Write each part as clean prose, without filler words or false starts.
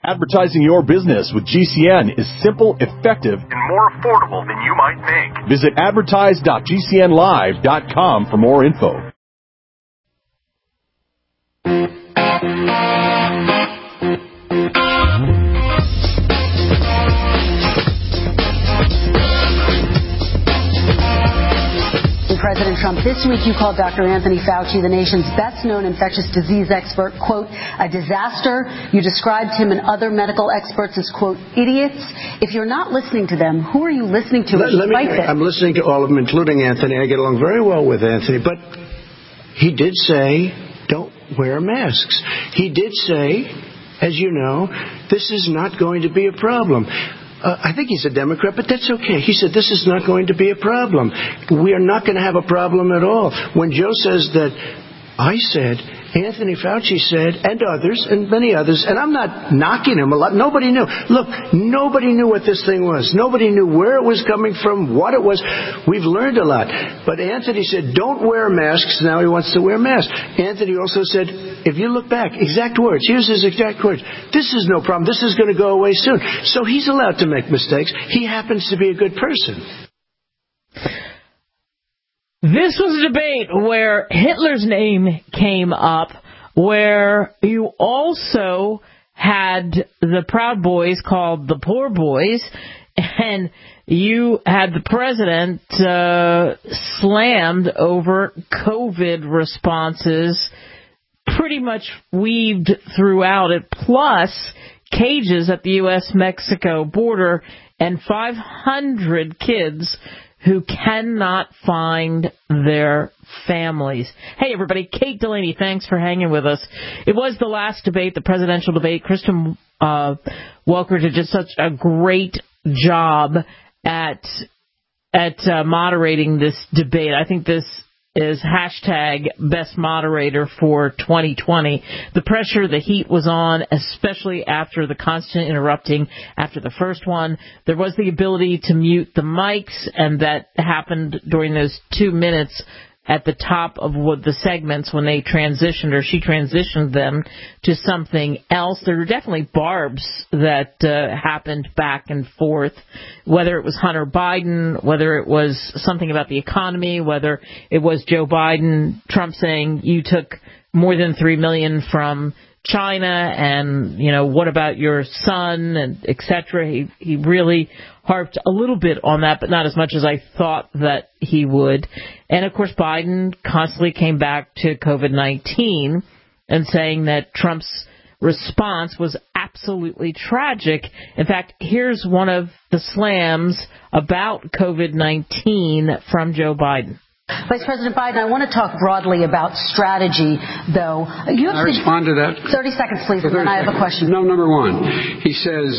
Advertising your business with GCN is simple, effective, and more affordable than you might think. Visit advertise.gcnlive.com for more info. President Trump, this week you called Dr. Anthony Fauci, the nation's best-known infectious disease expert, quote, a disaster. You described him and other medical experts as, quote, idiots. If you're not listening to them, who are you listening to? I'm listening to all of them, including Anthony. I get along very well with Anthony, but he did say, don't wear masks. He did say, as you know, this is not going to be a problem. I think he's a Democrat, but that's okay. He said this is not going to be a problem. We are not going to have a problem at all. When Joe says that, I said, Anthony Fauci said, and others, and many others, and I'm not knocking him a lot. Nobody knew. Look, nobody knew what this thing was. Nobody knew where it was coming from, what it was. We've learned a lot. But Anthony said, don't wear masks. Now he wants to wear masks. Anthony also said, if you look back, exact words, here's his exact words, this is no problem. This is going to go away soon. So he's allowed to make mistakes. He happens to be a good person. This was a debate where Hitler's name came up, where you also had the Proud Boys called the Poor Boys, and you had the president slammed over COVID responses, pretty much weaved throughout it, plus cages at the U.S.-Mexico border and 500 kids who cannot find their families. Hey, everybody, Kate Delaney, thanks for hanging with us. It was the last debate, the presidential debate. Kristen Welker did just such a great job at moderating this debate. I think this is hashtag best moderator for 2020. The pressure, the heat was on, especially after the constant interrupting after the first one. There was the ability to mute the mics, and that happened during those 2 minutes at the top of the segments when they transitioned, or she transitioned them to something else. There were definitely barbs that happened back and forth, whether it was Hunter Biden, whether it was something about the economy, whether it was Joe Biden, Trump saying you took more than $3 million from China, and, you know, what about your son, and et cetera. He really harped a little bit on that, but not as much as I thought that he would. And, of course, Biden constantly came back to COVID-19 and saying that Trump's response was absolutely tragic. In fact, here's one of the slams about COVID-19 from Joe Biden. Vice President Biden, I want to talk broadly about strategy, though. Can I respond to that? 30 seconds, please, and then I have a question. No, number one, he says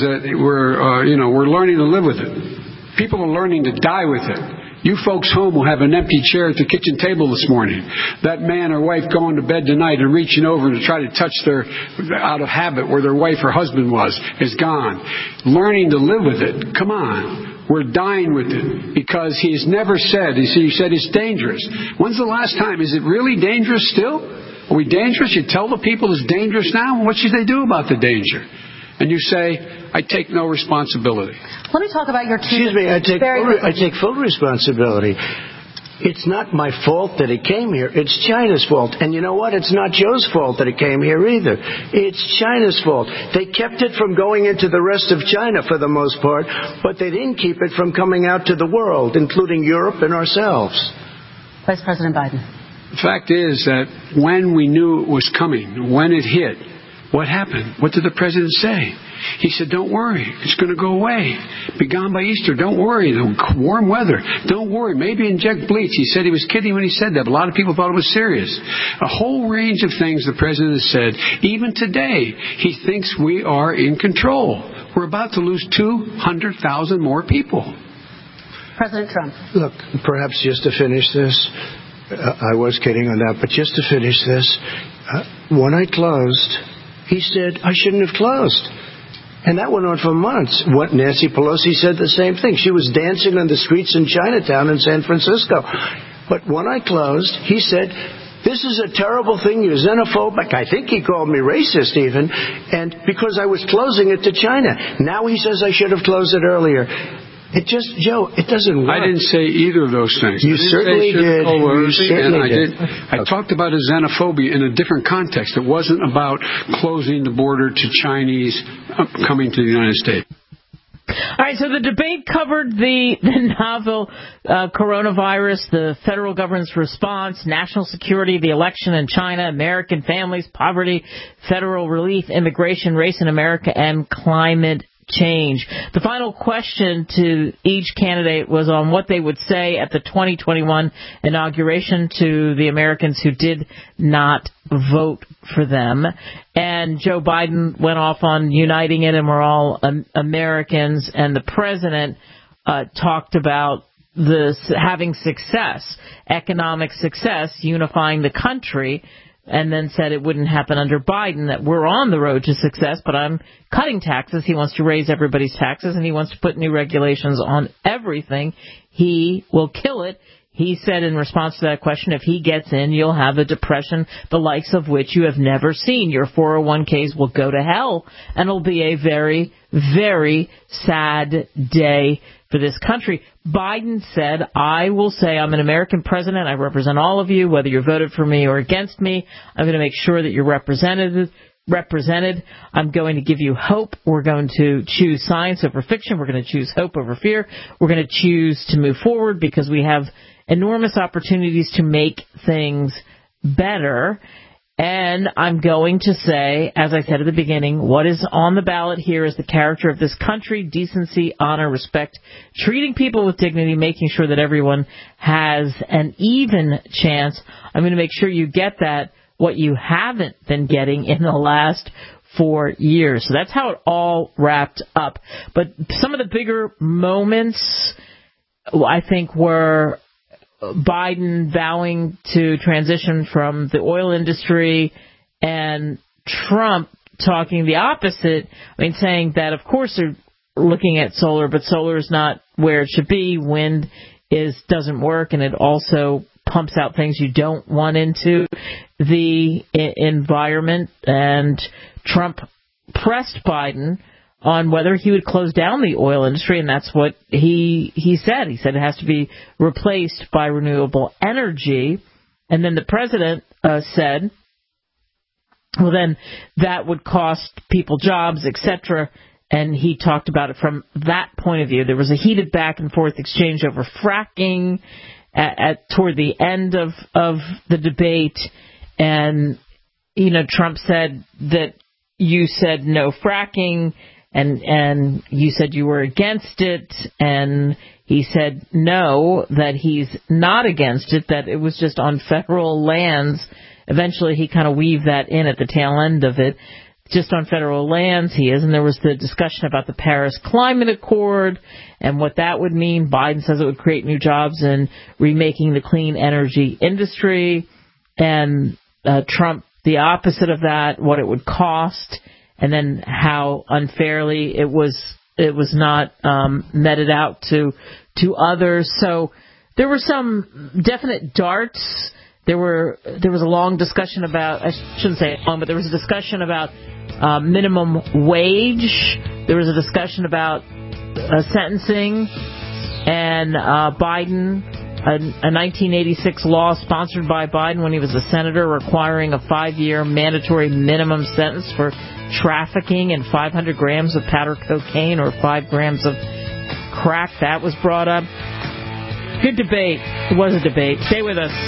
we're learning to live with it. People are learning to die with it. You folks home will have an empty chair at the kitchen table this morning. That man or wife going to bed tonight and reaching over to try to touch their, out of habit, where their wife or husband was, is gone. Learning to live with it. Come on. We're dying with it because he's never said, he said it's dangerous. When's the last time? Is it really dangerous still? Are we dangerous? You tell the people it's dangerous now? What should they do about the danger? And you say, I take no responsibility. Let me talk about your two... Excuse me, I take full responsibility. It's not my fault that it came here. It's China's fault. And you know what? It's not Joe's fault that it came here either. It's China's fault. They kept it from going into the rest of China for the most part, but they didn't keep it from coming out to the world, including Europe and ourselves. Vice President Biden. The fact is that when we knew it was coming, when it hit, what happened? What did the president say? He said, don't worry. It's going to go away. Be gone by Easter. Don't worry. The warm weather. Don't worry. Maybe inject bleach. He said he was kidding when he said that, but a lot of people thought it was serious. A whole range of things the president has said. Even today, he thinks we are in control. We're about to lose 200,000 more people. President Trump. Look, perhaps just to finish this, I was kidding on that, but just to finish this, when I closed, he said I shouldn't have closed. And that went on for months. What Nancy Pelosi said the same thing. She was dancing on the streets in Chinatown in San Francisco. But when I closed, he said, this is a terrible thing. You're xenophobic. I think he called me racist even. And because I was closing it to China. Now he says I should have closed it earlier. Joe, it doesn't work. I didn't say either of those things. You certainly did. I talked about a xenophobia in a different context. It wasn't about closing the border to Chinese coming to the United States. All right, so the debate covered the novel coronavirus, the federal government's response, national security, the election in China, American families, poverty, federal relief, immigration, race in America, and climate change. The final question to each candidate was on what they would say at the 2021 inauguration to the Americans who did not vote for them. And Joe Biden went off on uniting it and we're all Americans. And the president talked about having success, economic success, unifying the country, and then said it wouldn't happen under Biden, that we're on the road to success, but I'm cutting taxes. He wants to raise everybody's taxes, and he wants to put new regulations on everything. He will kill it. He said in response to that question, if he gets in, you'll have a depression the likes of which you have never seen. Your 401ks will go to hell, and it'll be a very, very sad day for this country. Biden said, I will say I'm an American president. I represent all of you, whether you voted for me or against me. I'm going to make sure that you're represented. I'm going to give you hope. We're going to choose science over fiction. We're going to choose hope over fear. We're going to choose to move forward because we have enormous opportunities to make things better. And I'm going to say, as I said at the beginning, what is on the ballot here is the character of this country, decency, honor, respect, treating people with dignity, making sure that everyone has an even chance. I'm going to make sure you get that, what you haven't been getting in the last 4 years. So that's how it all wrapped up. But some of the bigger moments, I think, were Biden vowing to transition from the oil industry and Trump talking the opposite. I mean, saying that, of course, they're looking at solar, but solar is not where it should be. Wind doesn't work, and it also pumps out things you don't want into the environment. And Trump pressed Biden on whether he would close down the oil industry, and that's what he said. He said it has to be replaced by renewable energy. And then the president said, well, then that would cost people jobs, etc. And he talked about it from that point of view. There was a heated back and forth exchange over fracking toward the end of the debate. And, Trump said that you said no fracking, and you said you were against it, and he said no, that he's not against it, that it was just on federal lands. Eventually he kind of weaved that in at the tail end of it. Just on federal lands he is, and there was the discussion about the Paris Climate Accord and what that would mean. Biden says it would create new jobs and remaking the clean energy industry, and Trump the opposite of that, what it would cost, and then how unfairly it was not meted out to others. So there were some definite darts. There was a long discussion about, I shouldn't say long, but there was a discussion about minimum wage. There was a discussion about sentencing, and Biden, a 1986 law sponsored by Biden when he was a senator requiring a 5-year mandatory minimum sentence for trafficking in 500 grams of powder cocaine or 5 grams of crack. That was brought up. Good debate. It was a debate. Stay with us.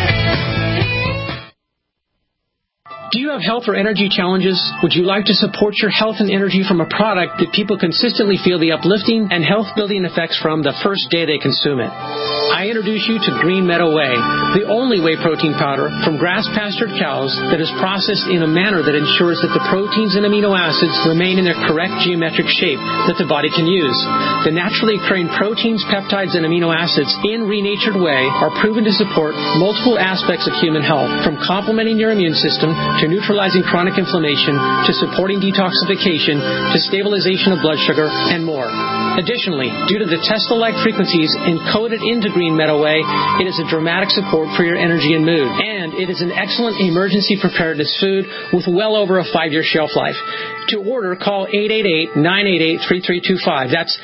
Do you have health or energy challenges? Would you like to support your health and energy from a product that people consistently feel the uplifting and health-building effects from the first day they consume it? I introduce you to Green Meadow Whey, the only whey protein powder from grass-pastured cows that is processed in a manner that ensures that the proteins and amino acids remain in their correct geometric shape that the body can use. The naturally occurring proteins, peptides, and amino acids in renatured whey are proven to support multiple aspects of human health, from complementing your immune system to to neutralizing chronic inflammation, to supporting detoxification, to stabilization of blood sugar, and more. Additionally, due to the Tesla-like frequencies encoded into Green Meadow Whey, it is a dramatic support for your energy and mood. And it is an excellent emergency preparedness food with well over a 5-year shelf life. To order, call 888-988-3325. That's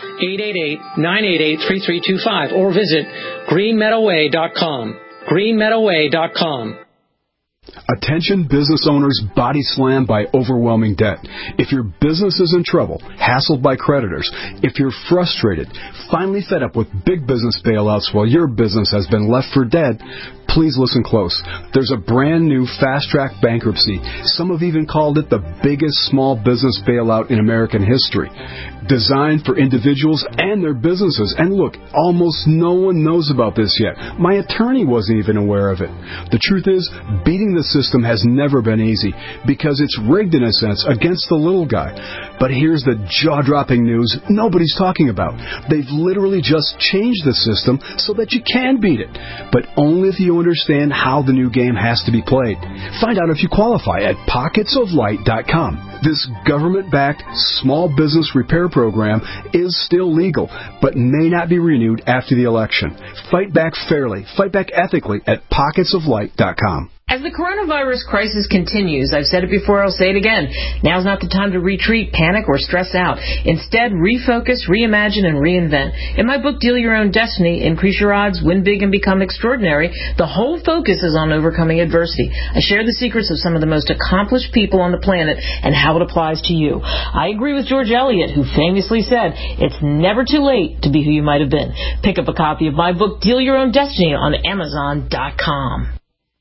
888-988-3325. Or visit greenmeadowway.com. greenmeadowway.com. Attention business owners body slammed by overwhelming debt. If your business is in trouble, hassled by creditors, if you're frustrated, finally fed up with big business bailouts while your business has been left for dead, please listen close. There's a brand new fast-track bankruptcy. Some have even called it the biggest small business bailout in American history. Designed for individuals and their businesses. And look, almost no one knows about this yet. My attorney wasn't even aware of it. The truth is, beating the system has never been easy because it's rigged in a sense against the little guy. But here's the jaw-dropping news nobody's talking about. They've literally just changed the system so that you can beat it. But only if you understand how the new game has to be played. Find out if you qualify at pocketsoflight.com. This government-backed small business repair program is still legal, but may not be renewed after the election. Fight back fairly, fight back ethically at pocketsoflight.com. As the coronavirus crisis continues, I've said it before, I'll say it again, now's not the time to retreat, panic, or stress out. Instead, refocus, reimagine, and reinvent. In my book, Deal Your Own Destiny, Increase Your Odds, Win Big, and Become Extraordinary, the whole focus is on overcoming adversity. I share the secrets of some of the most accomplished people on the planet and how it applies to you. I agree with George Eliot, who famously said, it's never too late to be who you might have been. Pick up a copy of my book, Deal Your Own Destiny, on Amazon.com.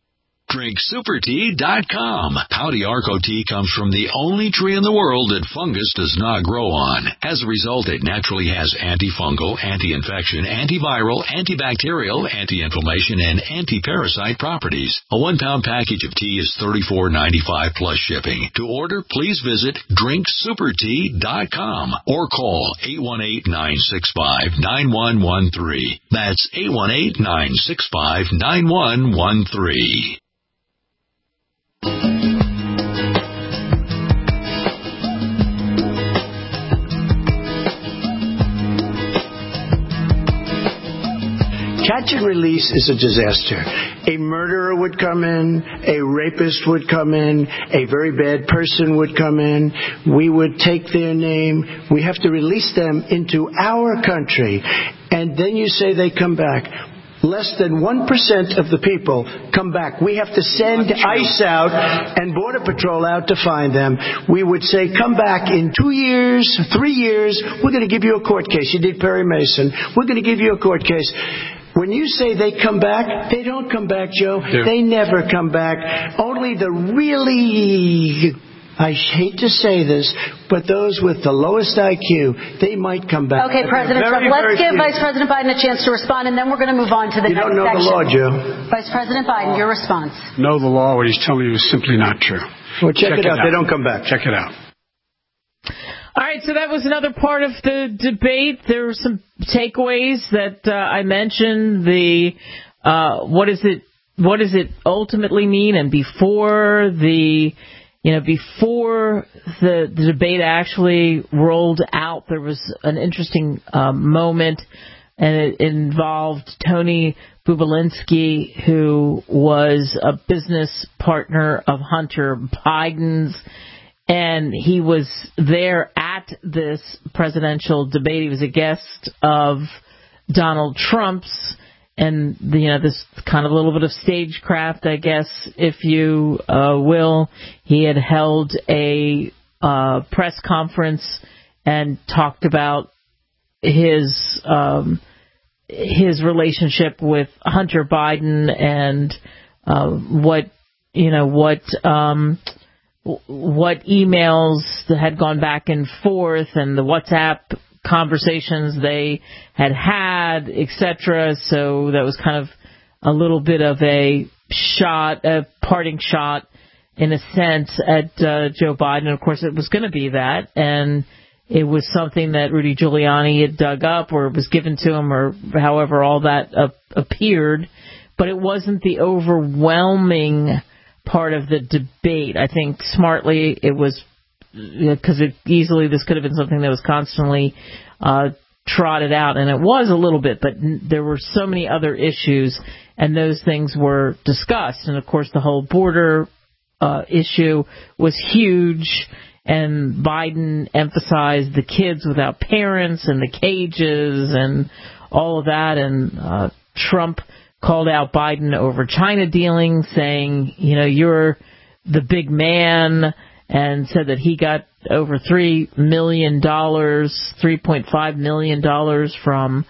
DrinkSuperTea.com. Pouty Arco tea comes from the only tree in the world that fungus does not grow on. As a result, it naturally has antifungal, anti-infection, antiviral, antibacterial, anti-inflammation, and anti-parasite properties. A 1-pound package of tea is $34.95 plus shipping. To order, please visit DrinkSuperTea.com or call 818-965-9113. That's 818-965-9113. Catch and release is a disaster. A murderer would come in, a rapist would come in, a very bad person would come in. We would take their name. We have to release them into our country. And then you say they come back. Less than 1% of the people come back. We have to send ICE out and Border Patrol out to find them. We would say, come back in 2 years, 3 years. We're going to give you a court case. You did Perry Mason. We're going to give you a court case. When you say they come back, they don't come back, Joe. Yeah. They never come back. Only the really... I hate to say this, but those with the lowest IQ, they might come back. Okay, President Trump, let's give Vice President Biden a chance to respond, and then we're going to move on to the next section. You don't know the law, Joe. Vice President Biden, your response. Know the law. What he's telling you is simply not true. Well, check it out. They don't come back. Check it out. All right, so that was another part of the debate. There were some takeaways that I mentioned. What does it ultimately mean? And before the debate actually rolled out, there was an interesting moment, and it involved Tony Bobulinski, who was a business partner of Hunter Biden's, and he was there at this presidential debate. He was a guest of Donald Trump's. And, this kind of a little bit of stagecraft, I guess, if you will. He had held a press conference and talked about his relationship with Hunter Biden and what emails that had gone back and forth and the WhatsApp conversations they had, etc. So that was kind of a little bit of a parting shot, in a sense, at Joe Biden. And of course, it was going to be that, and it was something that Rudy Giuliani had dug up, or it was given to him, or however all that appeared. But it wasn't the overwhelming part of the debate. I think smartly it was, because easily this could have been something that was constantly trotted out, and it was a little bit, but there were so many other issues, and those things were discussed. And, of course, the whole border issue was huge, and Biden emphasized the kids without parents and the cages and all of that, and Trump called out Biden over China dealings, saying, you're the big man, and said that he got over $3 million, $3.5 million from,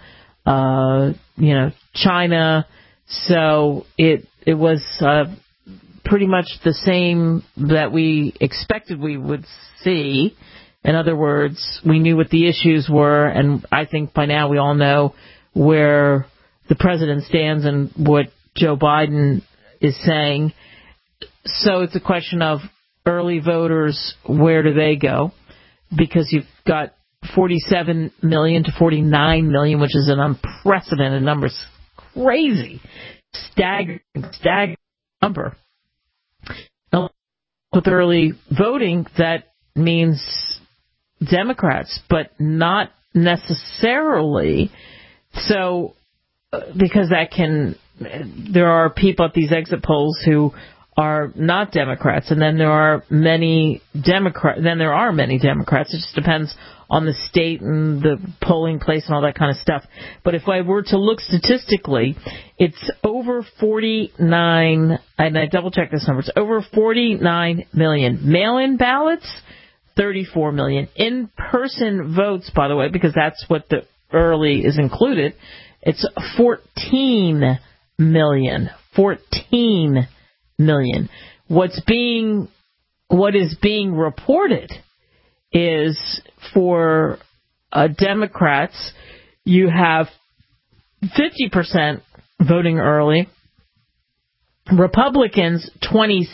China. So it was pretty much the same that we expected we would see. In other words, we knew what the issues were, and I think by now we all know where the president stands and what Joe Biden is saying. So it's a question of early voters, where do they go? Because you've got 47 million to 49 million, which is an unprecedented number. It's crazy. Staggering number. Now, with early voting, that means Democrats, but not necessarily. So, because there are people at these exit polls who are not Democrats, and then there are many Democrats. It just depends on the state and the polling place and all that kind of stuff. But if I were to look statistically, it's over 49, and I double-checked this number, it's over 49 million. Mail-in ballots, 34 million. In-person votes, by the way, because that's what the early is included, it's 14 million. 14 million. What is being reported is for Democrats, you have 50% voting early, Republicans 26%,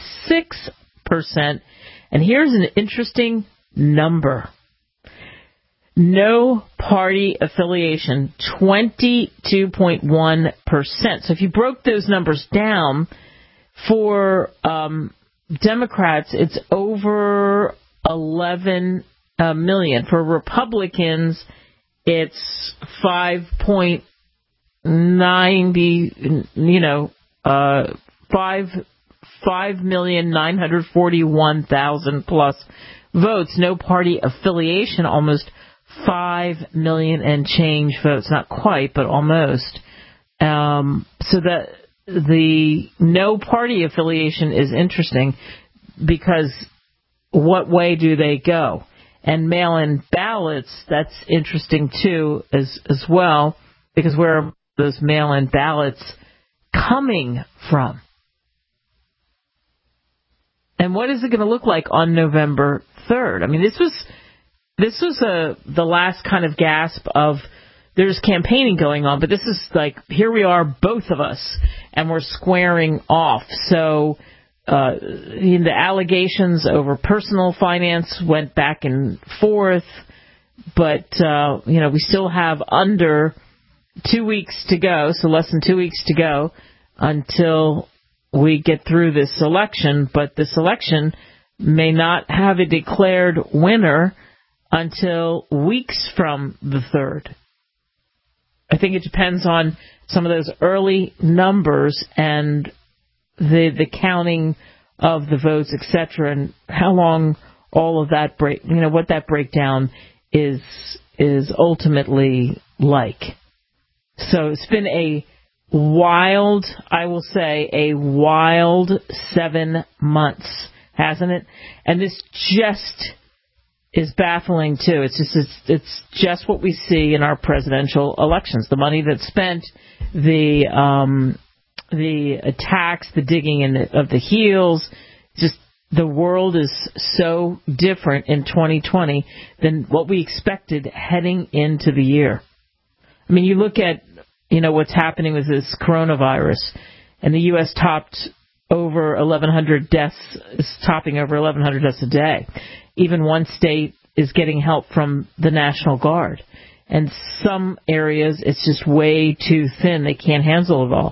and here's an interesting number. No party affiliation, 22.1%. So if you broke those numbers down, for Democrats, it's over 11 million. For Republicans, it's 5.90, 5,941,000 plus votes. No party affiliation, almost 5 million and change votes. Not quite, but almost. So that the no party affiliation is interesting, because what way do they go? And mail-in ballots, that's interesting too as well, because where are those mail-in ballots coming from? And what is it going to look like on November 3rd? I mean, this was the last kind of gasp of there's campaigning going on, but this is like, here we are, both of us, and we're squaring off. So the allegations over personal finance went back and forth, but we still have under 2 weeks to go, so less than 2 weeks to go until we get through this election. But this election may not have a declared winner until weeks from the 3rd. I think it depends on some of those early numbers and the counting of the votes, etc., and how long all of that what that breakdown is ultimately like. So it's been a wild 7 months, hasn't it? And this just is baffling too. It's just what we see in our presidential elections. The money that's spent, the attacks, the digging of the heels. Just the world is so different in 2020 than what we expected heading into the year. I mean, you look at what's happening with this coronavirus, and the U.S. topped over 1,100 deaths, is topping over 1,100 deaths a day. Even one state is getting help from the National Guard. And some areas, it's just way too thin. They can't handle it all.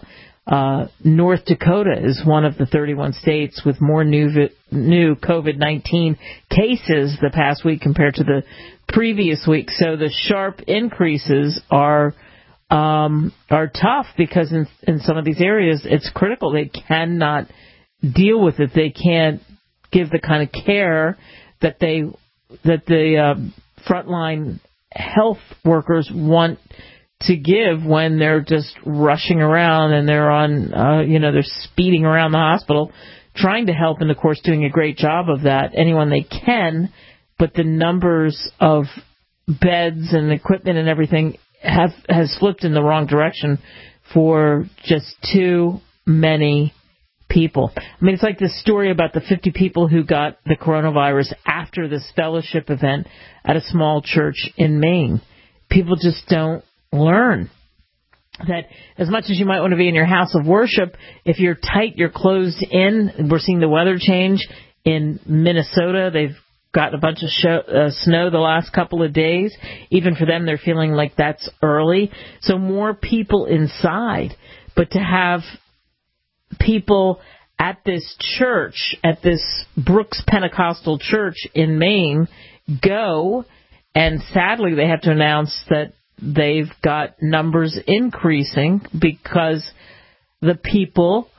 North Dakota is one of the 31 states with more new COVID-19 cases the past week compared to the previous week. So the sharp increases are tough because in some of these areas it's critical. They cannot deal with it. They can't give the kind of care that the frontline health workers want to give when they're just rushing around and they're on, they're speeding around the hospital trying to help, and of course doing a great job of that, anyone they can, but the numbers of beds and equipment and everything has flipped in the wrong direction for just too many people. I mean, it's like this story about the 50 people who got the coronavirus after this fellowship event at a small church in Maine. People just don't learn that as much as you might want to be in your house of worship, if you're tight, you're closed in. We're seeing the weather change in Minnesota. They've got a bunch of snow the last couple of days. Even for them, they're feeling like that's early. So more people inside. But to have people at this church, at this Brooks Pentecostal Church in Maine, go, and sadly they have to announce that they've got numbers increasing because the people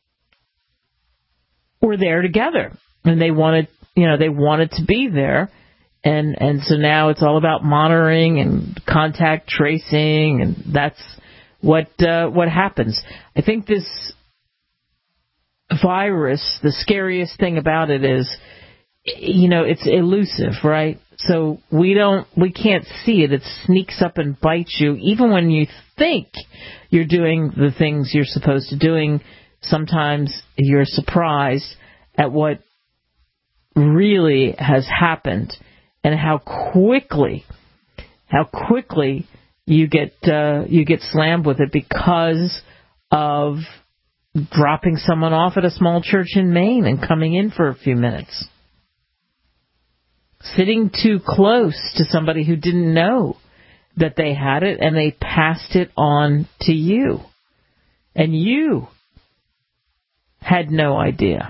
were there together and they wanted to be there, and so now it's all about monitoring and contact tracing, and that's what happens. I think this virus, the scariest thing about it is, it's elusive, right? So we can't see it. It sneaks up and bites you. Even when you think you're doing the things you're supposed to doing, sometimes you're surprised at what really has happened and how quickly you get slammed with it because of dropping someone off at a small church in Maine and coming in for a few minutes. Sitting too close to somebody who didn't know that they had it, and they passed it on to you. And you had no idea.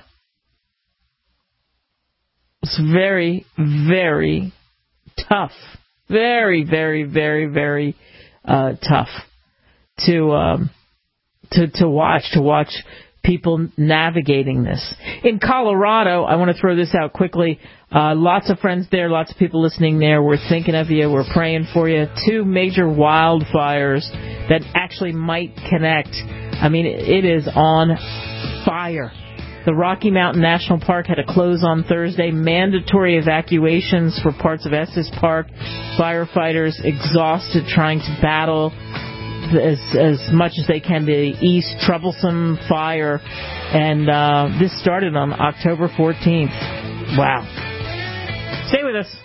It's very, very tough. Very, very, very, very tough to watch people navigating this. In Colorado, I want to throw this out quickly. Lots of friends there, lots of people listening there. We're thinking of you. We're praying for you. 2 major wildfires that actually might connect. I mean, it is on fire. The Rocky Mountain National Park had to close on Thursday. Mandatory evacuations for parts of Estes Park. Firefighters exhausted trying to battle as much as they can the east troublesome fire, and this started on October 14th. Wow. Stay with us.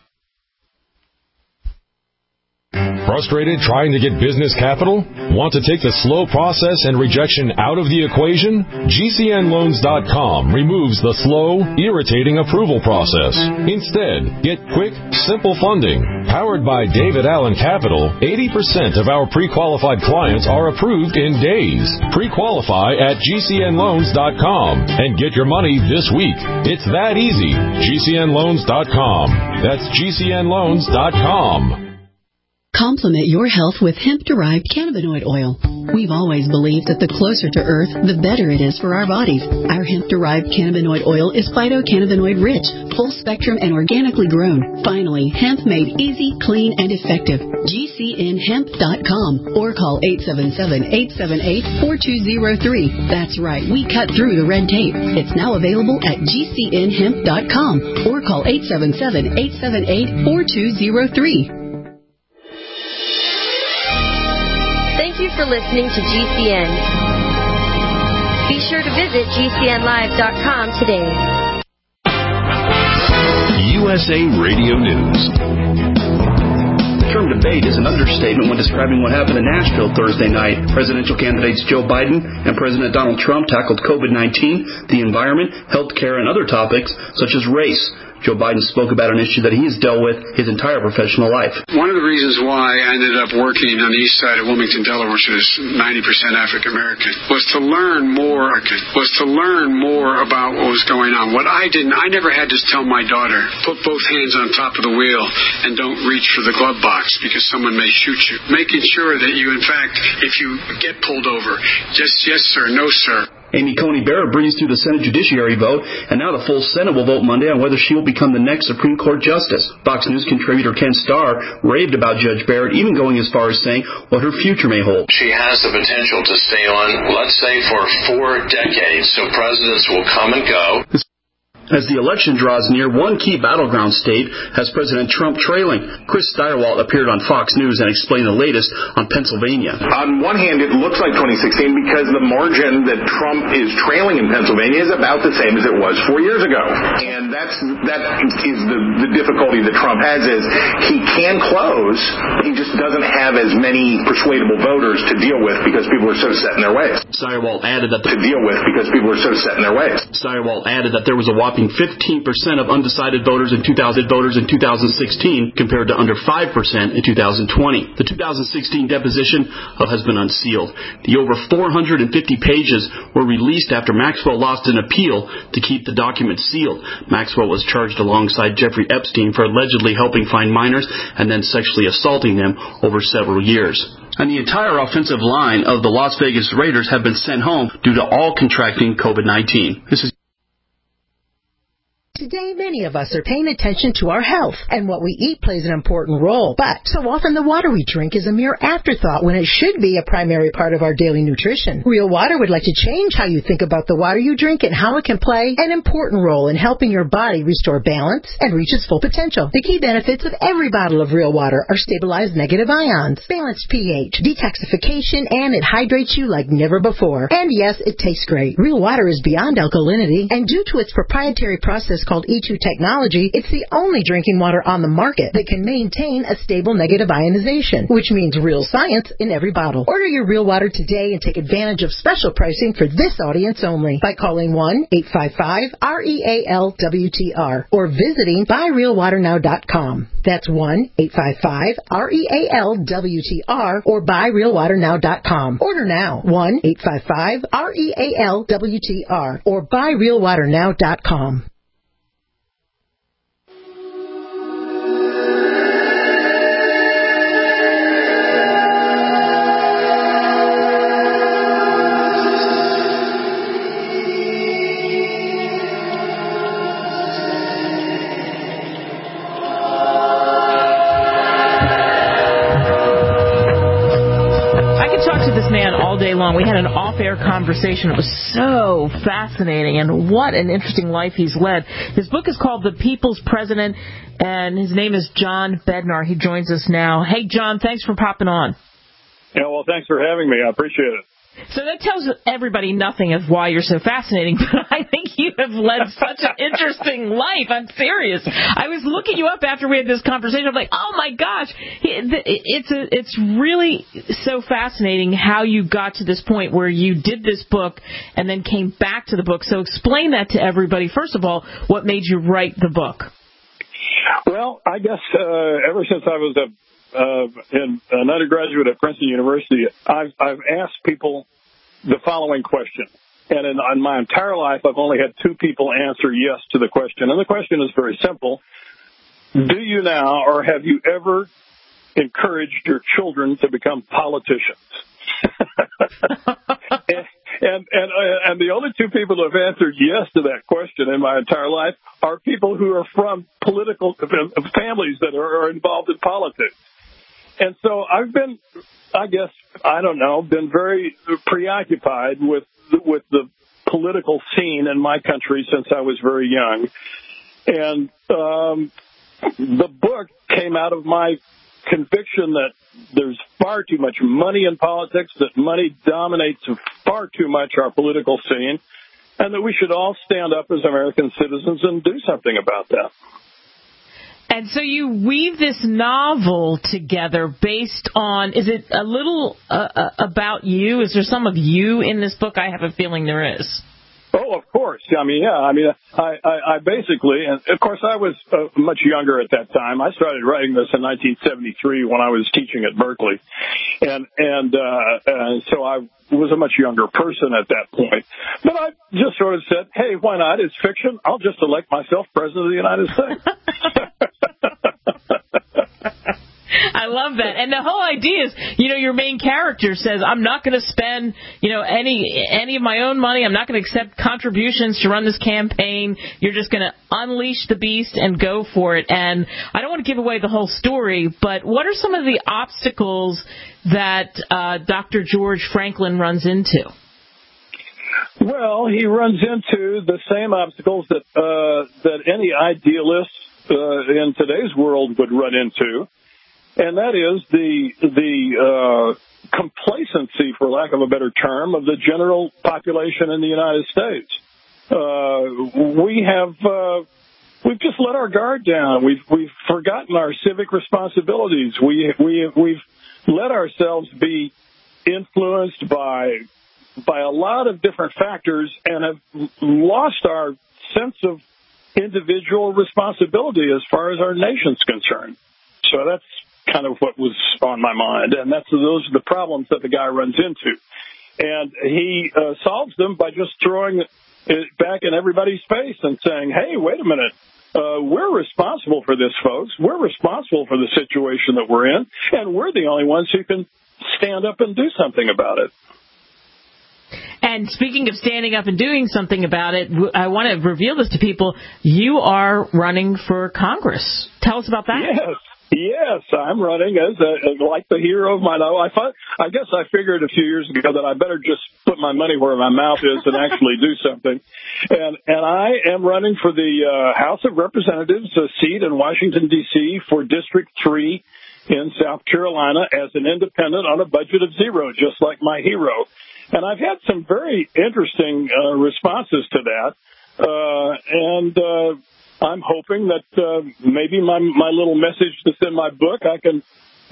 Frustrated trying to get business capital? Want to take the slow process and rejection out of the equation? GCNLoans.com removes the slow, irritating approval process. Instead, get quick, simple funding. Powered by David Allen Capital, 80% of our pre-qualified clients are approved in days. Pre-qualify at GCNLoans.com and get your money this week. It's that easy. GCNLoans.com. That's GCNLoans.com. Complement your health with hemp-derived cannabinoid oil. We've always believed that the closer to Earth, the better it is for our bodies. Our hemp-derived cannabinoid oil is phytocannabinoid-rich, full-spectrum, and organically grown. Finally, hemp made easy, clean, and effective. GCNHemp.com or call 877-878-4203. That's right, we cut through the red tape. It's now available at GCNHemp.com or call 877-878-4203. Thank you for listening to GCN. Be sure to visit GCNlive.com today. USA Radio News. The term debate is an understatement when describing what happened in Nashville Thursday night. Presidential candidates Joe Biden and President Donald Trump tackled COVID-19, the environment, health care, and other topics such as race, Joe Biden spoke about an issue that he has dealt with his entire professional life. One of the reasons why I ended up working on the east side of Wilmington, Delaware, which is 90% African American, was to learn more about what was going on. What I never had to tell my daughter, put both hands on top of the wheel and don't reach for the glove box because someone may shoot you. Making sure that you, in fact, if you get pulled over, just yes sir, no sir. Amy Coney Barrett breezed through the Senate Judiciary vote, and now the full Senate will vote Monday on whether she will become the next Supreme Court justice. Fox News contributor Ken Starr raved about Judge Barrett, even going as far as saying what her future may hold. She has the potential to stay on, let's say, for 4 decades, so presidents will come and go. As the election draws near, one key battleground state has President Trump trailing. Chris Steyerwalt appeared on Fox News and explained the latest on Pennsylvania. On one hand, it looks like 2016 because the margin that Trump is trailing in Pennsylvania is about the same as it was 4 years ago. And that is the difficulty that Trump has is he can close, but he just doesn't have as many persuadable voters to deal with because people are so set in their ways. Steyerwalt added that Steyerwalt added that there was a whopping 15% of undecided voters in 2016 compared to under 5% in 2020. The 2016 deposition has been unsealed. The over 450 pages were released after Maxwell lost an appeal to keep the document sealed. Maxwell was charged alongside Jeffrey Epstein for allegedly helping find minors and then sexually assaulting them over several years. And the entire offensive line of the Las Vegas Raiders have been sent home due to all contracting COVID-19. This is Today, many of us are paying attention to our health, and what we eat plays an important role. But so often the water we drink is a mere afterthought when it should be a primary part of our daily nutrition. Real Water would like to change how you think about the water you drink and how it can play an important role in helping your body restore balance and reach its full potential. The key benefits of every bottle of Real Water are stabilized negative ions, balanced pH, detoxification, and it hydrates you like never before. And yes, it tastes great. Real Water is beyond alkalinity, and due to its proprietary process called E2 technology, it's the only drinking water on the market that can maintain a stable negative ionization, which means real science in every bottle. Order your Real Water today and take advantage of special pricing for this audience only by calling 1-855-REAL-WTR or visiting buyrealwaternow.com. That's 1-855-REAL-WTR or buyrealwaternow.com. Order now. 1-855-REAL-WTR or buyrealwaternow.com. All day long. We had an off-air conversation. It was so fascinating, and what an interesting life he's led. His book is called The People's President, and his name is John Bednar. He joins us now. Hey, John, thanks for popping on. Yeah, well, thanks for having me. I appreciate it. So that tells everybody nothing of why you're so fascinating, but I think you have led such an interesting life. I'm serious. I was looking you up after we had this conversation. I'm like, oh my gosh, it's really so fascinating how you got to this point where you did this book and then came back to the book. So explain that to everybody. First of all, what made you write the book? Well, I guess ever since I was an undergraduate at Princeton University, I've asked people the following question. And in my entire life, I've only had 2 people answer yes to the question. And the question is very simple. Do you now, or have you ever encouraged your children to become politicians? And the only 2 people who have answered yes to that question in my entire life are people who are from political families that are involved in politics. And so I've been, been very preoccupied with the political scene in my country since I was very young. And the book came out of my conviction that there's far too much money in politics, that money dominates far too much our political scene, and that we should all stand up as American citizens and do something about that. And so you weave this novel together based on, is it a little about you? Is there some of you in this book? I have a feeling there is. Oh, of course. I basically, and of course I was much younger at that time. I started writing this in 1973 when I was teaching at Berkeley. And so I was a much younger person at that point. But I just sort of said, hey, why not? It's fiction. I'll just elect myself president of the United States. I love that. And the whole idea is, your main character says, I'm not going to spend, any of my own money. I'm not going to accept contributions to run this campaign. You're just going to unleash the beast and go for it. And I don't want to give away the whole story, but what are some of the obstacles that Dr. George Franklin runs into? Well, he runs into the same obstacles that any idealist in today's world would run into. And that is the complacency, for lack of a better term, of the general population in the United States. We've just let our guard down. We've forgotten our civic responsibilities. We've let ourselves be influenced by a lot of different factors and have lost our sense of individual responsibility as far as our nation's concerned. So that's kind of what was on my mind, and those are the problems that the guy runs into. And he solves them by just throwing it back in everybody's face and saying, hey, wait a minute, we're responsible for this, folks. We're responsible for the situation that we're in, and we're the only ones who can stand up and do something about it. And speaking of standing up and doing something about it, I want to reveal this to people. You are running for Congress. Tell us about that. Yes, I'm running as like the hero of my life. I guess I figured a few years ago that I better just put my money where my mouth is and actually do something. And I am running for the House of Representatives, a seat in Washington, D.C. for District 3 in South Carolina as an independent on a budget of zero, just like my hero. And I've had some very interesting responses to that. And I'm hoping that maybe my little message that's in my book, I can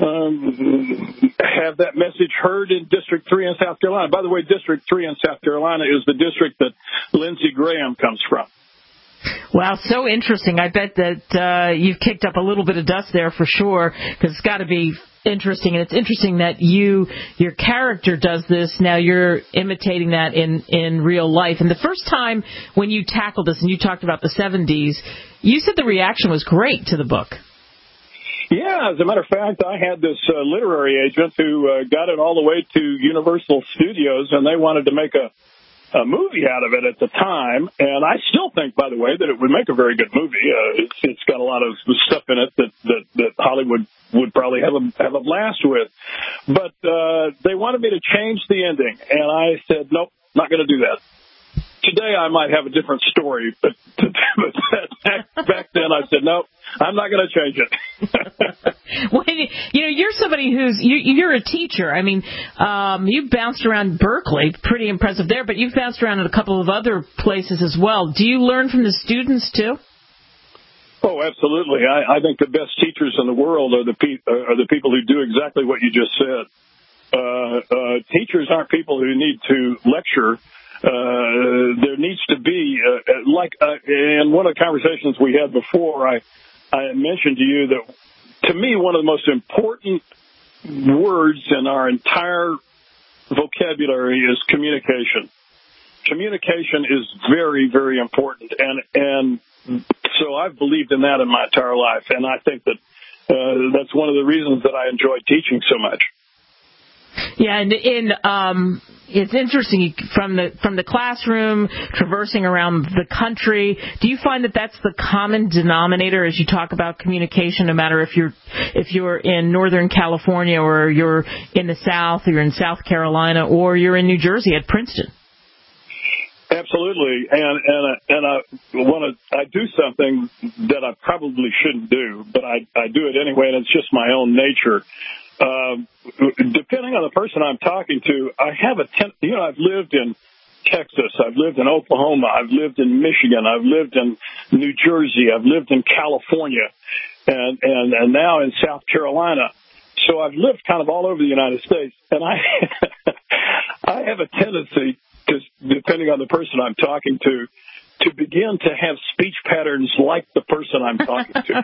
have that message heard in District 3 in South Carolina. By the way, District 3 in South Carolina is the district that Lindsey Graham comes from. Wow, so interesting. I bet that you've kicked up a little bit of dust there for sure, because it's got to be interesting. And it's interesting that your character does this. Now you're imitating that in real life. And the first time when you tackled this and you talked about the 70s, you said the reaction was great to the book. Yeah, as a matter of fact, I had this literary agent who got it all the way to Universal Studios, and they wanted to make a movie out of it at the time, and I still think, by the way, that it would make a very good movie. It's got a lot of stuff in it that Hollywood would probably have a blast with. But they wanted me to change the ending, and I said, nope, not going to do that. Today I might have a different story, but back then I said, nope, I'm not going to change it. Well, you're somebody you're a teacher. I mean, you've bounced around Berkeley, pretty impressive there, but you've bounced around in a couple of other places as well. Do you learn from the students too? Oh, absolutely. I think the best teachers in the world are the people who do exactly what you just said. Teachers aren't people who need to lecture. There needs to be, in one of the conversations we had before, I mentioned to you that, to me, one of the most important words in our entire vocabulary is communication. Communication is very, very important, and so I've believed in that in my entire life, and I think that that's one of the reasons that I enjoy teaching so much. Yeah, and it's interesting from the classroom, traversing around the country. Do you find that that's the common denominator as you talk about communication, no matter if you're in Northern California or you're in the South, or you're in South Carolina, or you're in New Jersey at Princeton? Absolutely, and I do something that I probably shouldn't do, but I do it anyway, and it's just my own nature. Depending on the person I'm talking to, I have I've lived in Texas, I've lived in Oklahoma, I've lived in Michigan, I've lived in New Jersey, I've lived in California, and now in South Carolina. So I've lived kind of all over the United States, and I have a tendency depending on the person I'm talking to begin to have speech patterns like the person I'm talking to.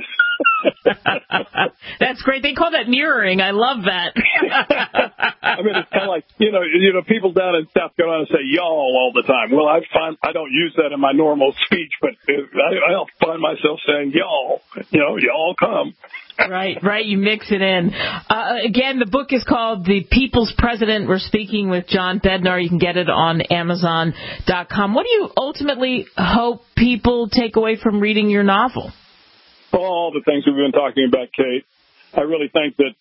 That's great. They call that mirroring. I love that. I mean, it's kind of like, you know, people down in South Carolina say y'all all the time. Well, I don't use that in my normal speech, but I'll find myself saying y'all, y'all come. Right. You mix it in. Again, the book is called The People's President. We're speaking with John Bednar. You can get it on Amazon.com. What do you ultimately hope people take away from reading your novel? All the things we've been talking about, Kate. I really think that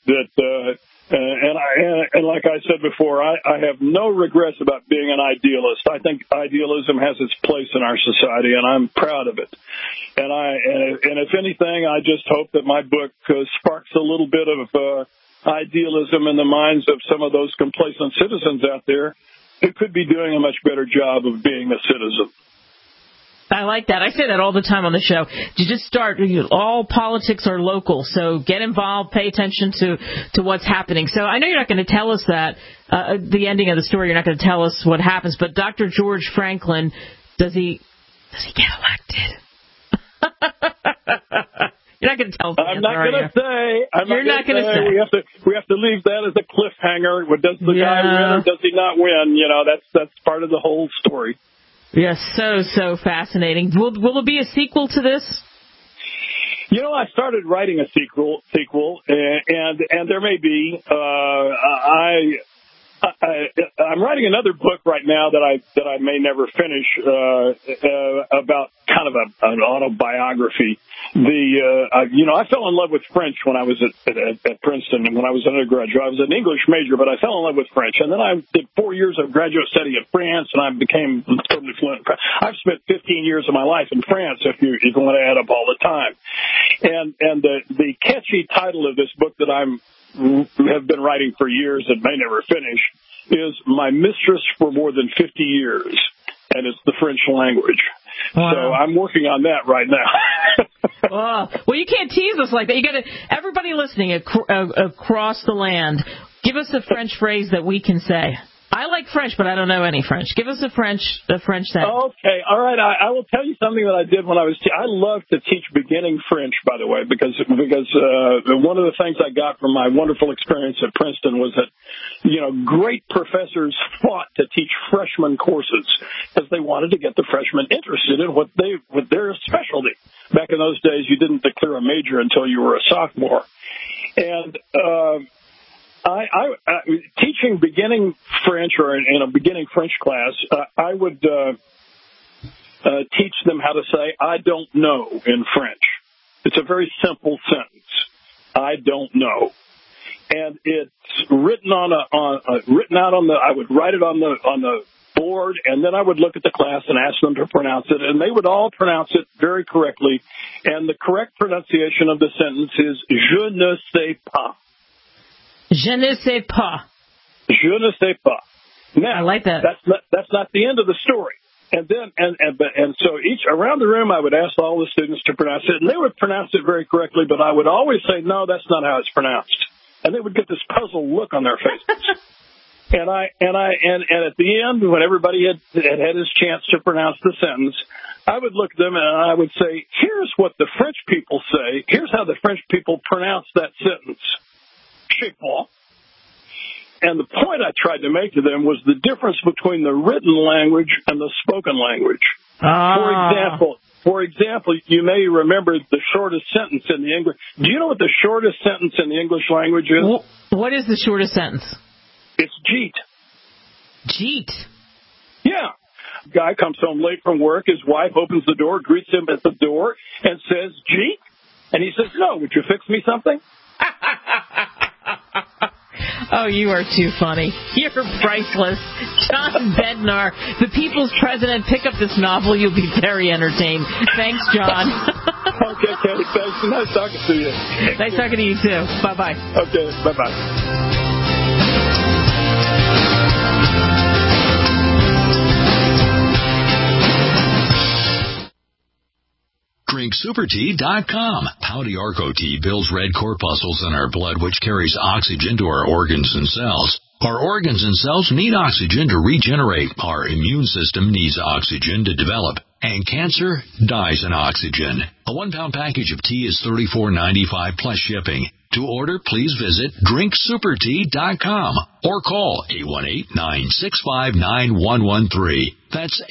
and like I said before, I have no regrets about being an idealist. I think idealism has its place in our society, and I'm proud of it. And if anything, I just hope that my book sparks a little bit of idealism in the minds of some of those complacent citizens out there who could be doing a much better job of being a citizen. I like that. I say that all the time on the show. You just start. All politics are local, so get involved, pay attention to what's happening. So I know you're not going to tell us that, the ending of the story, you're not going to tell us what happens, but Dr. George Franklin, does he get elected? You're not going to tell us. I'm not going to say. You're not going to say. We have to leave that as a cliffhanger. Does the guy win or does he not win? That's part of the whole story. Yes, so fascinating. Will there be a sequel to this? I started writing a sequel, and there may be. I'm writing another book right now that I may never finish about kind of an autobiography. I fell in love with French when I was at Princeton, and when I was an undergraduate. I was an English major, but I fell in love with French. And then I did 4 years of graduate study in France, and I became totally fluent in French. I've spent 15 years of my life in France, if you want to add up all the time. And the catchy title of this book that have been writing for years and may never finish is My Mistress for More Than 50 Years, and it's the French language. Wow. So I'm working on that right now. Well, you can't tease us like that. You got to, everybody listening across the land, give us a French phrase that we can say. I like French, but I don't know any French. Give us a French sentence. Okay, all right. I will tell you something that I did when I was. I love to teach beginning French, by the way, because one of the things I got from my wonderful experience at Princeton was that, great professors fought to teach freshman courses because they wanted to get the freshmen interested in with their specialty. Back in those days, you didn't declare a major until you were a sophomore, and I teaching beginning French or in a beginning French class, I would teach them how to say "I don't know" in French. It's a very simple sentence. I don't know, and it's written written out on the. I would write it on the board, and then I would look at the class and ask them to pronounce it, and they would all pronounce it very correctly. And the correct pronunciation of the sentence is "Je ne sais pas." Je ne sais pas. Je ne sais pas. Now, I like that. That's not the end of the story. And then, and so each around the room, I would ask all the students to pronounce it, and they would pronounce it very correctly. But I would always say, "No, that's not how it's pronounced," and they would get this puzzled look on their faces. and at the end, when everybody had his chance to pronounce the sentence, I would look at them and I would say, "Here's what the French people say. Here's how the French people pronounce that sentence." And the point I tried to make to them was the difference between the written language and the spoken language. For example, you may remember the shortest sentence in the English. Do you know what the shortest sentence in the English language is? What is the shortest sentence? It's jeet. Jeet? Yeah. Guy comes home late from work. His wife opens the door, greets him at the door, and says, "Jeet?" And he says, "No, would you fix me something?" Oh, you are too funny. You're priceless. John Bednar, the People's President. Pick up this novel. You'll be very entertained. Thanks, John. Okay, Kate. Thanks. Nice talking to you. Nice talking to you, too. Bye-bye. Okay, bye-bye. DrinkSuperTea.com. Pouty Arco Tea builds red corpuscles in our blood, which carries oxygen to our organs and cells. Our organs and cells need oxygen to regenerate. Our immune system needs oxygen to develop. And cancer dies in oxygen. A 1-pound package of tea is $34.95 plus shipping. To order, please visit drinksupertea.com or call 818-965-9113. That's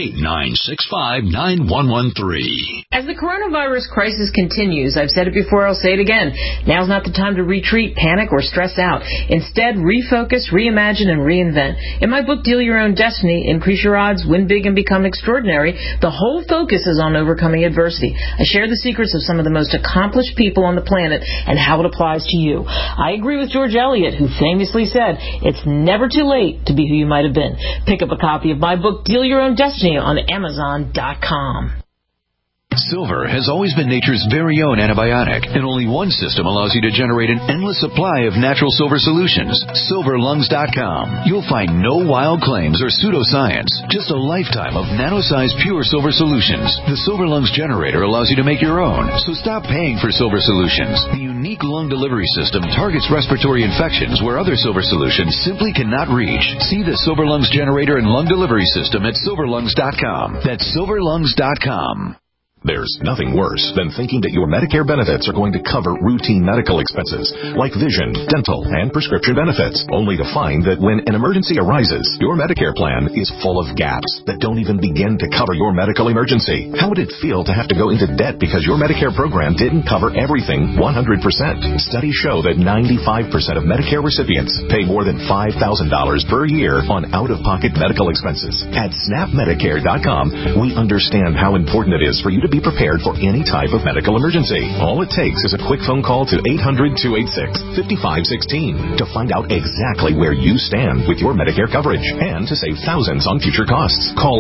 818-965-9113. As the coronavirus crisis continues, I've said it before, I'll say it again. Now's not the time to retreat, panic, or stress out. Instead, refocus, reimagine, and reinvent. In my book, Deal Your Own Destiny, Increase Your Odds, Win Big, and Become Extraordinary, the whole focus is on overcoming adversity. I share the secrets of some of the most accomplished people on the planet and how it applies to you. I agree with George Eliot, who famously said, it's never too late to be who you might have been. Pick up a copy of my book, Deal Your Own Destiny, on Amazon.com. Silver has always been nature's very own antibiotic, and only one system allows you to generate an endless supply of natural silver solutions. SilverLungs.com. You'll find no wild claims or pseudoscience, just a lifetime of nano-sized pure silver solutions. The Silver Lungs generator allows you to make your own, so stop paying for silver solutions. The unique lung delivery system targets respiratory infections where other silver solutions simply cannot reach. See the Silver Lungs generator and lung delivery system at SilverLungs.com. That's SilverLungs.com. There's nothing worse than thinking that your Medicare benefits are going to cover routine medical expenses like vision, dental, and prescription benefits, only to find that when an emergency arises, your Medicare plan is full of gaps that don't even begin to cover your medical emergency. How would it feel to have to go into debt because your Medicare program didn't cover everything 100%? Studies show that 95% of Medicare recipients pay more than $5,000 per year on out-of-pocket medical expenses. At SnapMedicare.com, we understand how important it is for you to be prepared for any type of medical emergency. All it takes is a quick phone call to 800-286-5516 to find out exactly where you stand with your Medicare coverage and to save thousands on future costs. Call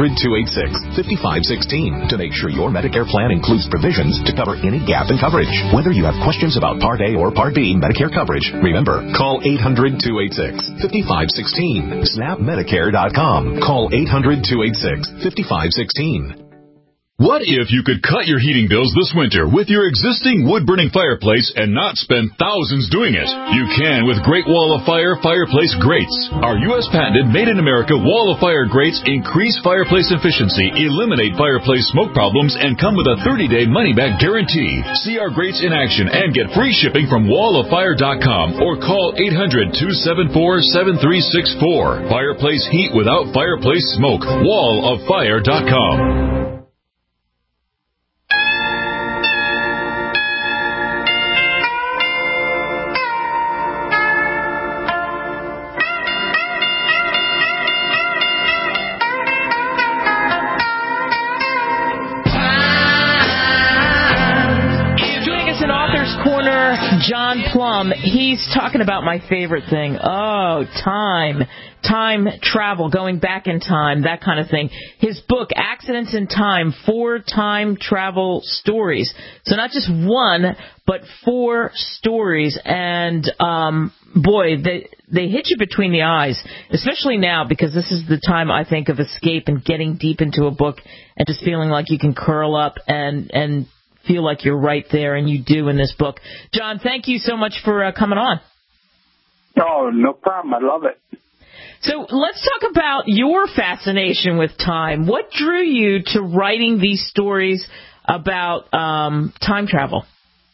800-286-5516 to make sure your Medicare plan includes provisions to cover any gap in coverage. Whether you have questions about Part A or Part B Medicare coverage, remember, call 800-286-5516. SnapMedicare.com. Call 800-286-5516. What if you could cut your heating bills this winter with your existing wood-burning fireplace and not spend thousands doing it? You can with Great Wall of Fire fireplace grates. Our U.S.-patented, made-in-America Wall of Fire grates increase fireplace efficiency, eliminate fireplace smoke problems, and come with a 30-day money-back guarantee. See our grates in action and get free shipping from walloffire.com or call 800-274-7364. Fireplace heat without fireplace smoke. walloffire.com. John Plum, he's talking about my favorite thing. Oh, time travel, going back in time, that kind of thing. His book, Accidents in Time, 4 time travel stories. So not just one, but 4 stories. And, boy, they hit you between the eyes, especially now, because this is the time, I think, of escape and getting deep into a book and just feeling like you can curl up and feel like you're right there, and you do in this book. John, thank you so much for coming on. Oh, no problem. I love it. So let's talk about your fascination with time. What drew you to writing these stories about time travel?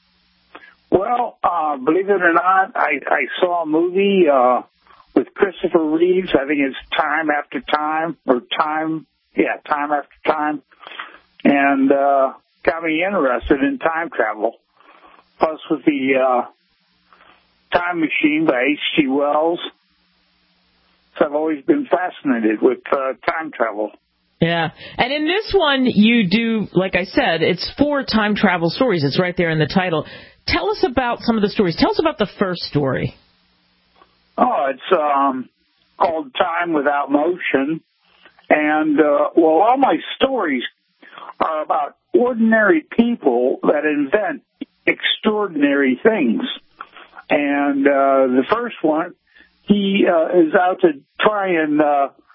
Well, believe it or not, I saw a movie with Christopher Reeves. I think it's Time After Time, or Time After Time. And got me interested in time travel. Plus with the Time Machine by H.G. Wells. So I've always been fascinated with time travel. Yeah. And in this one, you do, like I said, it's 4 time travel stories. It's right there in the title. Tell us about some of the stories. Tell us about the first story. Oh, it's called Time Without Motion. And, all my stories are about ordinary people that invent extraordinary things. And the first one, he is out to try and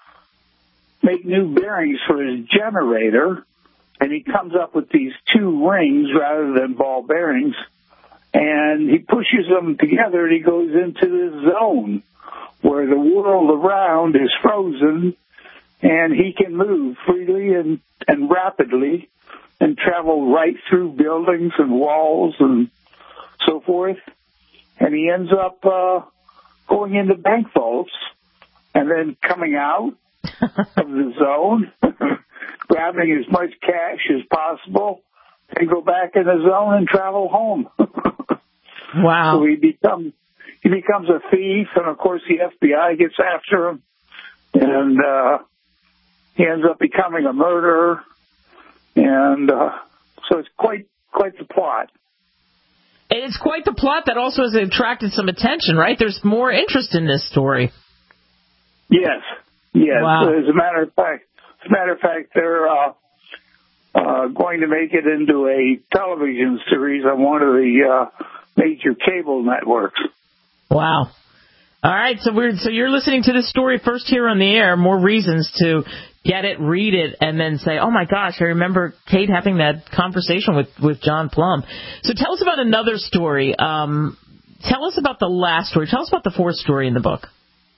make new bearings for his generator, and he comes up with these 2 rings rather than ball bearings, and he pushes them together, and he goes into this zone where where the world around is frozen and he can move freely and rapidly and travel right through buildings and walls and so forth. And he ends up going into bank vaults and then coming out of the zone, grabbing as much cash as possible, and go back in the zone and travel home. Wow. So he becomes a thief, and of course the FBI gets after him, and he ends up becoming a murderer, and so it's quite the plot. And it's quite the plot that also has attracted some attention, right? There's more interest in this story. Yes. Wow. As a matter of fact, they're going to make it into a television series on one of the major cable networks. Wow. All right, so you're listening to this story first here on the air. More reasons to get it, read it, and then say, oh, my gosh, I remember Kate having that conversation with John Plum. So tell us about another story. Tell us about the last story. Tell us about the fourth story in the book.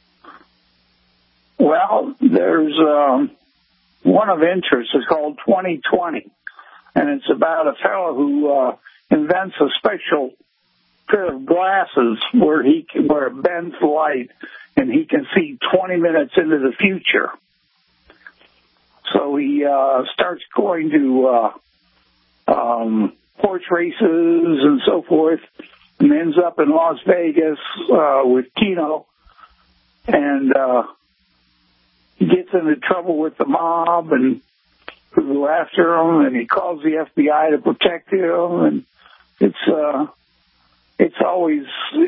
Well, there's one of interest. It's called 2020, and it's about a fellow who invents a special pair of glasses where it bends light and he can see 20 minutes into the future. So he starts going to horse races and so forth, and ends up in Las Vegas with Keno, and he gets into trouble with the mob and who go after him, and he calls the FBI to protect him, and it's always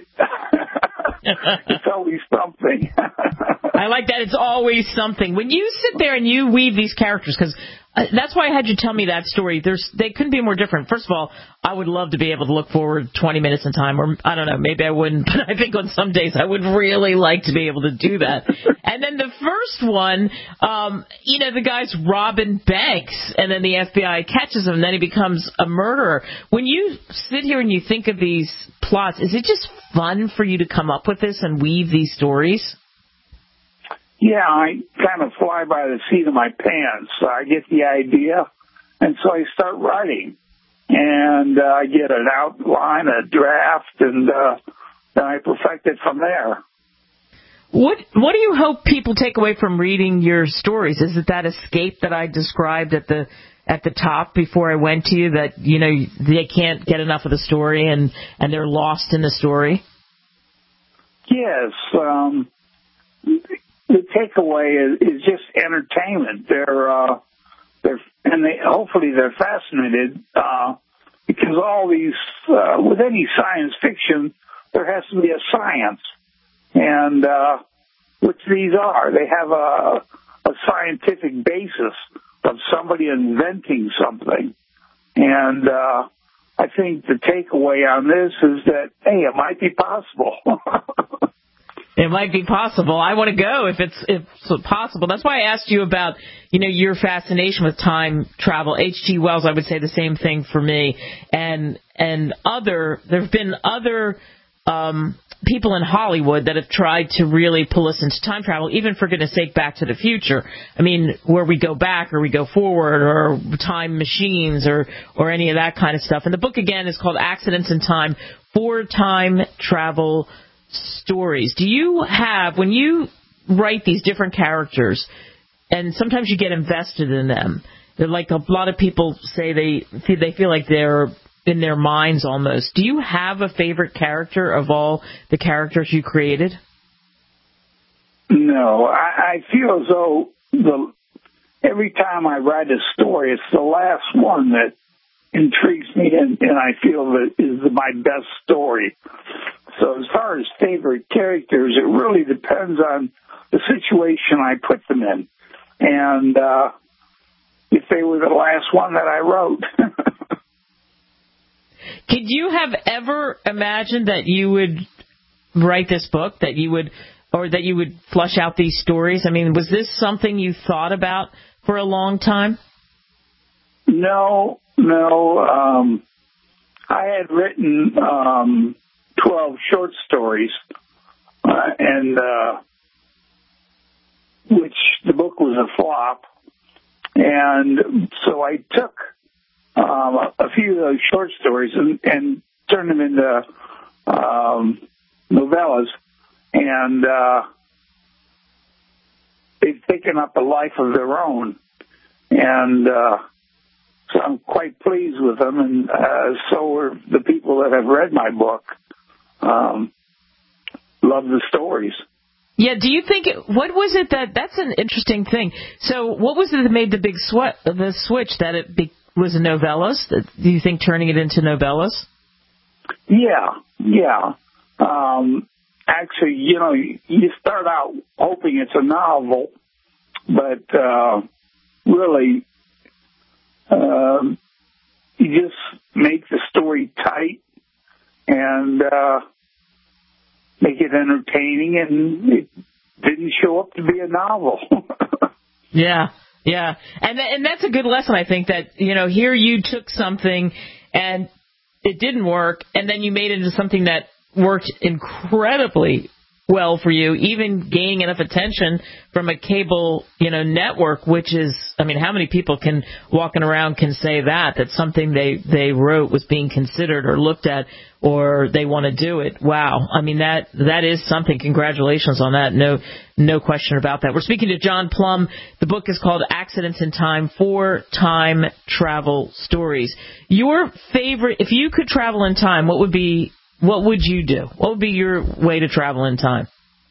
it's always something. I like that. It's always something. When you sit there and you weave these characters, because that's why I had you tell me that story. They couldn't be more different. First of all, I would love to be able to look forward 20 minutes in time, or I don't know, maybe I wouldn't, but I think on some days I would really like to be able to do that. And then the first one, the guy's robbing banks, and then the FBI catches him, and then he becomes a murderer. When you sit here and you think of these plots, is it just fun for you to come up with this and weave these stories? Yeah, I kind of fly by the seat of my pants. I get the idea, and so I start writing. And I get an outline, a draft, and then I perfect it from there. What do you hope people take away from reading your stories? Is it that escape that I described at the top before I went to you, that they can't get enough of the story and they're lost in the story? Yes. The takeaway is just entertainment. Hopefully they're fascinated because all these with any science fiction there has to be a science, and which these are. They have a scientific basis of somebody inventing something, and I think the takeaway on this is that hey, it might be possible. It might be possible. I want to go if it's possible. That's why I asked you about, your fascination with time travel. H.G. Wells, I would say the same thing for me. And there have been other people in Hollywood that have tried to really pull us into time travel, even for goodness sake, Back to the Future. I mean, where we go back or we go forward, or time machines or any of that kind of stuff. And the book, again, is called Accidents in Time, 4 Time Travel Stories. Do you have, when you write these different characters, and sometimes you get invested in them, they're like a lot of people say they feel like they're in their minds almost. Do you have a favorite character of all the characters you created? No, I feel as though every time I write a story, it's the last one that intrigues me, and I feel that is my best story. So as far as favorite characters, it really depends on the situation I put them in, and if they were the last one that I wrote. Could you have ever imagined that you would write this book, that you would flush out these stories? I mean, was this something you thought about for a long time? No. I had written 12 short stories, and which the book was a flop. And so I took a few of those short stories and turned them into novellas, and they've taken up a life of their own. And so I'm quite pleased with them, and so are the people that have read my book. Love the stories. Yeah, do you think, what was it that's an interesting thing. So what was it that made the big the switch that it was a novellas? Do you think turning it into novellas? Yeah. Actually, you start out hoping it's a novel, but really, you just make the story tight and make it entertaining, and it didn't show up to be a novel. Yeah. And that's a good lesson, I think, that, here you took something and it didn't work, and then you made it into something that worked incredibly well for you, even gaining enough attention from a cable, network, which is, how many people walking around can say that something they wrote was being considered or looked at, or they want to do it. Wow. That is something. Congratulations on that. No question about that. We're speaking to John Plumb. The book is called Accidents in Time, 4 Time Travel Stories. Your favorite, if you could travel in time, what would you do? What would be your way to travel in time?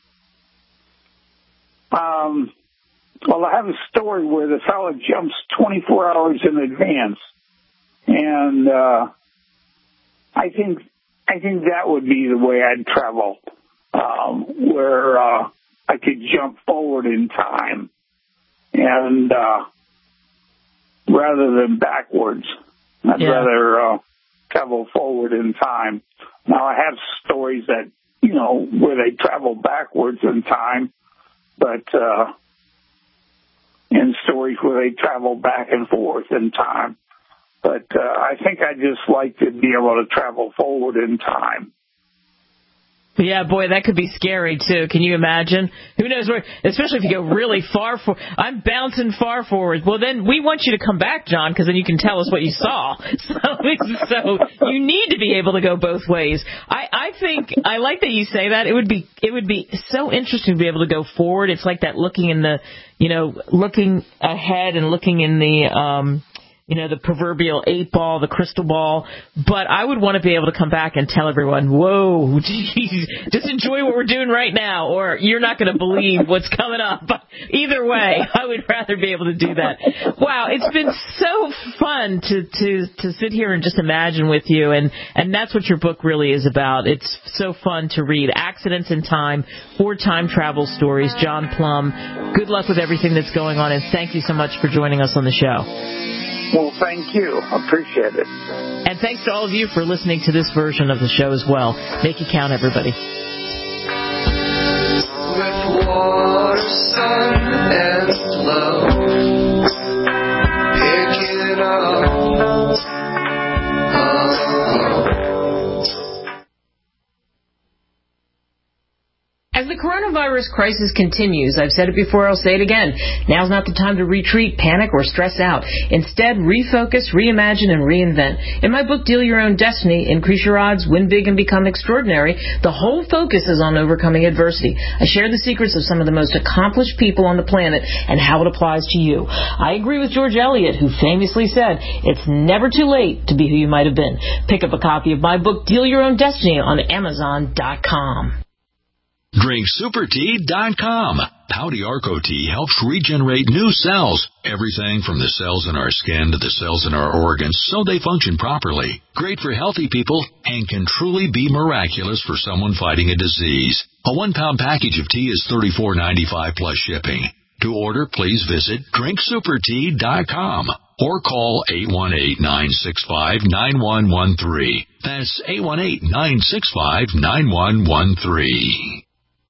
Well, I have a story where the fellow jumps 24 hours in advance, and I think that would be the way I'd travel, where I could jump forward in time, and rather than backwards. I'd rather travel forward in time. Now, I have stories that, where they travel backwards in time, but, and stories where they travel back and forth in time. But I think I just like to be able to travel forward in time. Yeah, boy, that could be scary, too. Can you imagine? Who knows where, especially if you go really far forward. I'm bouncing far forward. Well, then we want you to come back, John, because then you can tell us what you saw. So you need to be able to go both ways. I think, I like that you say that. It would be so interesting to be able to go forward. It's like that looking in the, looking ahead and looking in the, the proverbial 8-ball, the crystal ball. But I would want to be able to come back and tell everyone, whoa, geez, just enjoy what we're doing right now, or you're not going to believe what's coming up. But either way, I would rather be able to do that. Wow, it's been so fun to sit here and just imagine with you, and that's what your book really is about. It's so fun to read. Accidents in Time, 4 Time Travel Stories. John Plumb, good luck with everything that's going on, and thank you so much for joining us on the show. Well, thank you. Appreciate it. And thanks to all of you for listening to this version of the show as well. Make it count, everybody. With water, sun, and love, pick it up. As the coronavirus crisis continues, I've said it before, I'll say it again, now's not the time to retreat, panic, or stress out. Instead, refocus, reimagine, and reinvent. In my book, Deal Your Own Destiny, Increase Your Odds, Win Big, and Become Extraordinary, the whole focus is on overcoming adversity. I share the secrets of some of the most accomplished people on the planet and how it applies to you. I agree with George Eliot, who famously said, it's never too late to be who you might have been. Pick up a copy of my book, Deal Your Own Destiny, on Amazon.com. DrinkSuperTea.com. Pouty Arco Tea helps regenerate new cells. Everything from the cells in our skin to the cells in our organs so they function properly. Great for healthy people and can truly be miraculous for someone fighting a disease. A 1-pound package of tea is $34.95 plus shipping. To order, please visit DrinkSuperTea.com or call 818-965-9113. That's 818-965-9113.